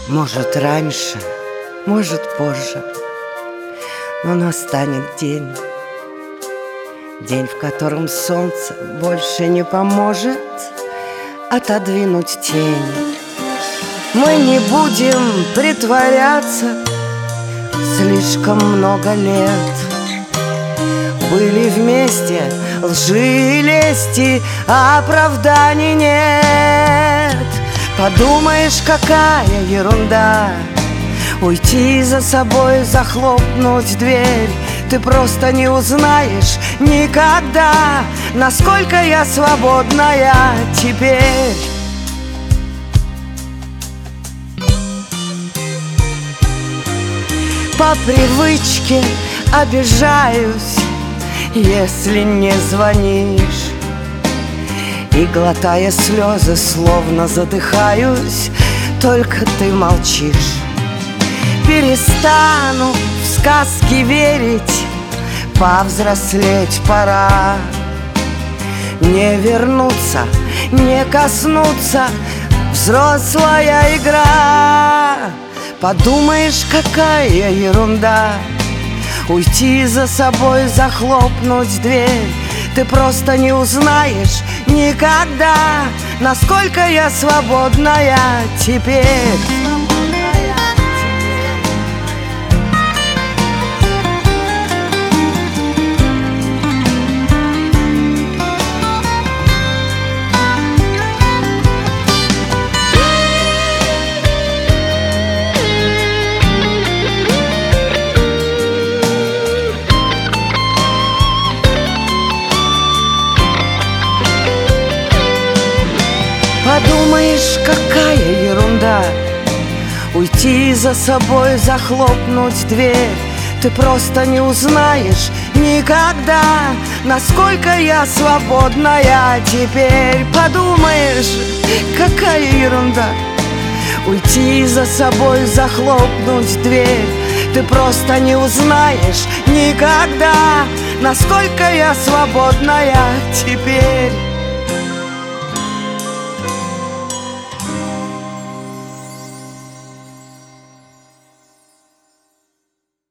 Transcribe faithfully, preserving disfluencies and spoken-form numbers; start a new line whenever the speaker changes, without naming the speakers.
Может, раньше, может, позже, но настанет день, день, в котором солнце больше не поможет отодвинуть тень. Мы не будем притворяться, слишком много лет были вместе, лжи и лести, оправданий нет. Подумаешь, какая ерунда уйти за собой, захлопнуть дверь. Ты просто не узнаешь никогда, насколько я свободная теперь. По привычке обижаюсь, если не звонишь, и, глотая слезы, словно задыхаюсь, только ты молчишь. Перестану в сказки верить, повзрослеть пора. Не вернуться, не коснуться, взрослая игра. Подумаешь, какая ерунда уйти за собой, захлопнуть дверь. Ты просто не узнаешь никогда, насколько я свободная теперь. Подумаешь, какая ерунда уйти за собой, захлопнуть дверь. Ты просто не узнаешь никогда, насколько я свободная теперь. Подумаешь, какая ерунда уйти за собой, захлопнуть дверь. Ты просто не узнаешь никогда, насколько я свободная теперь.